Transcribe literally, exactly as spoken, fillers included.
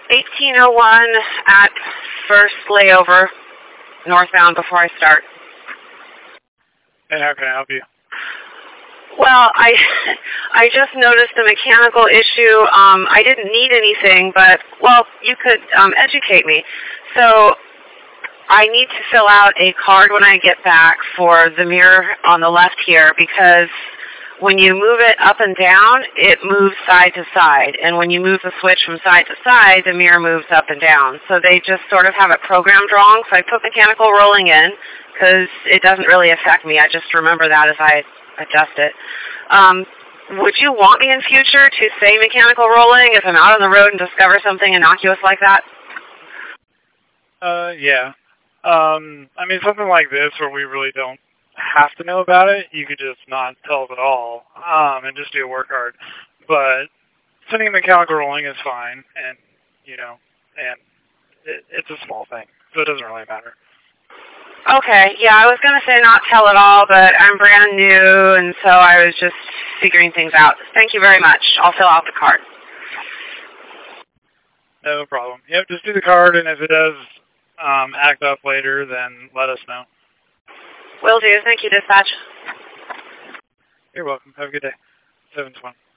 eighteen oh one at first layover, northbound before I start. And how can I help you? Well, I I just noticed a mechanical issue. Um, I didn't need anything, but, well, you could um, educate me. So I need to fill out a card when I get back for the mirror on the left here because when you move it up and down, it moves side to side. And when you move the switch from side to side, the mirror moves up and down. So they just sort of have it programmed wrong. So I put mechanical rolling in because it doesn't really affect me. I just remember that as I adjust it. Um, would you want me in future to say mechanical rolling if I'm out on the road and discover something innocuous like that? Uh, yeah. Um, I mean, something like this where we really don't have to know about it, you could just not tell us at all, um, and just do a work hard. But sending a mechanical rolling is fine, and, you know, and it, it's a small thing, so it doesn't really matter. Okay, yeah, I was going to say not tell at all, but I'm brand new, and so I was just figuring things out. Thank you very much. I'll fill out the card. No problem. Yep, just do the card, and if it does um, act up later, then let us know. Will do. Thank you, dispatch. You're welcome. Have a good day. seven twenty.